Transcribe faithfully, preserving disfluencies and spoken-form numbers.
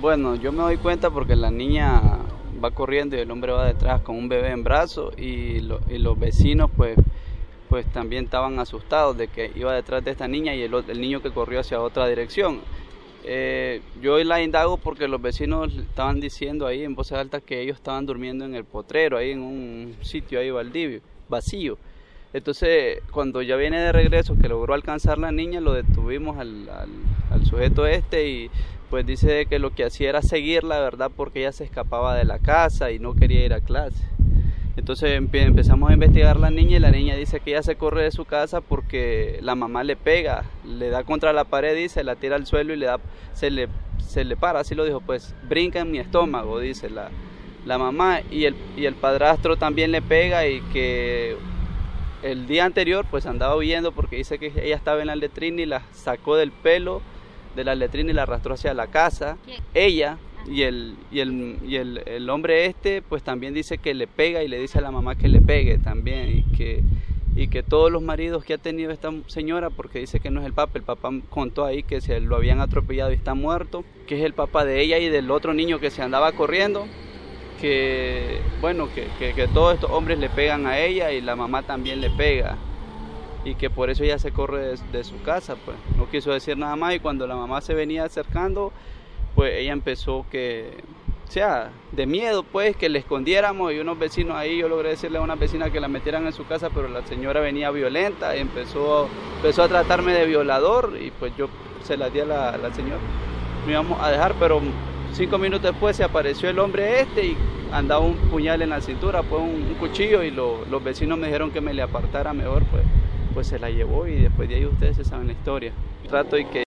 Bueno, yo me doy cuenta porque la niña va corriendo y el hombre va detrás con un bebé en brazos y, lo, y los vecinos pues, pues también estaban asustados de que iba detrás de esta niña y el, el niño que corrió hacia otra dirección. Eh, yo la indago porque los vecinos estaban diciendo ahí en voz alta que ellos estaban durmiendo en el potrero, ahí en un sitio ahí baldío, vacío. Entonces, cuando ya viene de regreso, que logró alcanzar la niña, lo detuvimos al, al, al sujeto este y pues dice que lo que hacía era seguirla, ¿verdad? Porque ella se escapaba de la casa y no quería ir a clase. Entonces empezamos a investigar a la niña y la niña dice que ella se corre de su casa porque la mamá le pega, le da contra la pared, dice, la tira al suelo y le da, se le, se le para, así lo dijo, pues brinca en mi estómago, dice la, la mamá, y el, y el padrastro también le pega y que el día anterior pues andaba huyendo porque dice que ella estaba en la letrina y la sacó del pelo de la letrina y la arrastró hacia la casa. ¿Quién? Ella. Y, el, y, el, y el, el hombre este pues también dice que le pega y le dice a la mamá que le pegue también y que, y que todos los maridos que ha tenido esta señora, porque dice que no es el papá, el papá contó ahí que se lo habían atropellado y está muerto, que es el papá de ella y del otro niño que se andaba corriendo, que bueno, que, que, que todos estos hombres le pegan a ella y la mamá también le pega y que por eso ella se corre de, de su casa, pues no quiso decir nada más y cuando la mamá se venía acercando pues ella empezó que, o sea, de miedo pues que le escondiéramos y unos vecinos ahí, yo logré decirle a una vecina que la metieran en su casa, pero la señora venía violenta y empezó, empezó a tratarme de violador y pues yo se la di a la, a la señora, me íbamos a dejar, pero cinco minutos después se apareció el hombre este y andaba un puñal en la cintura, pues un, un cuchillo y lo, los vecinos me dijeron que me le apartara mejor, pues, pues se la llevó y después de ahí ustedes se saben la historia. Trato y que